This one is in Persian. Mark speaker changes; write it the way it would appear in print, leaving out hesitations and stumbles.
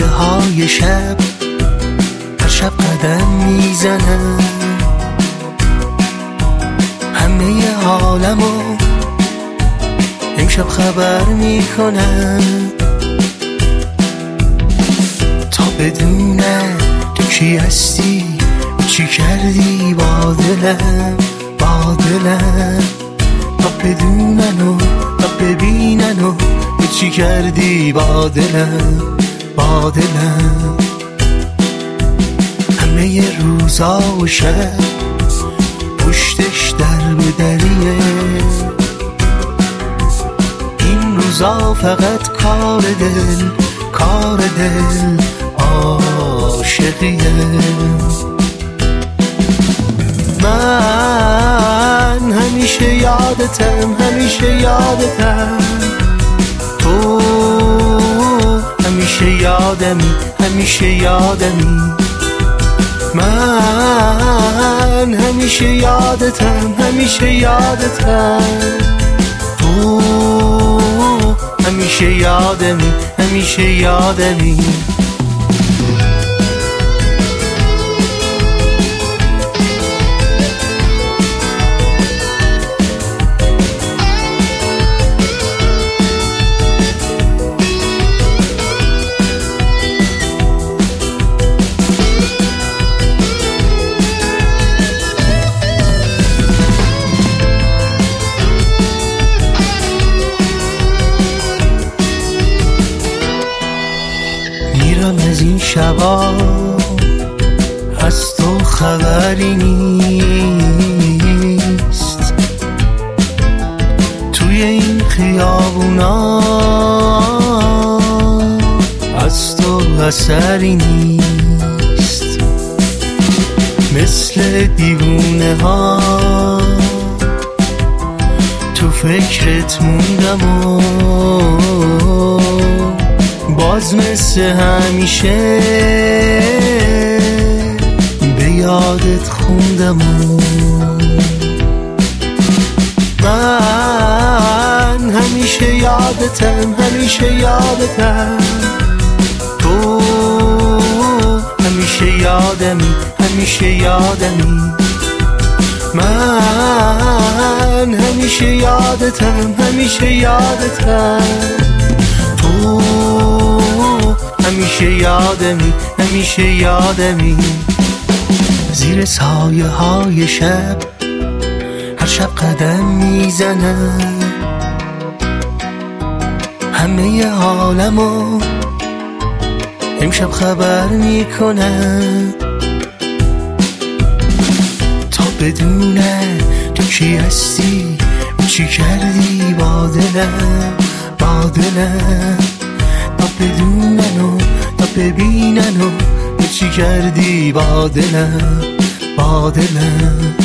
Speaker 1: سایه های شب هر شب قدم میزنم، همه عالمو امشب خبر میکنم، تا بدونم تو کی هستی، چی کردی با دلم، با دلم، تا بدونن و تا ببینن و چی کردی با دلم، با دلم. همه روزا و شب پشتش در به دریه، این روزا فقط کار دل، کار دل عاشقیه. من همیشه یادتم، همیشه یادتم، تو همیشه یادمی، همیشه یادمی. من همیشه یادتم، همیشه یادتم، تو همیشه یادمی، همیشه یادمی. میرم از این شبا از تو خبری نیست، توی این خیابونا از تو اثری نیست. مثل دیوونه ها تو فکرت موندم و باز مثل همیشه به یادت خوندم. من همیشه یادتم، همیشه یادتم، تو همیشه یادمی، همیشه یادمی. من همیشه یادتم، همیشه یادتم، تو همیشه یادمی، همیشه یادمی. زیر سایه های شب هر شب قدم میزنم، همه عالمو امشب خبر میکنم، تا بدونم تو کی هستی، چی کردی با دلم، با دلم، تا بدونن و تا ببینن و چی کردی با دلم، با دلم.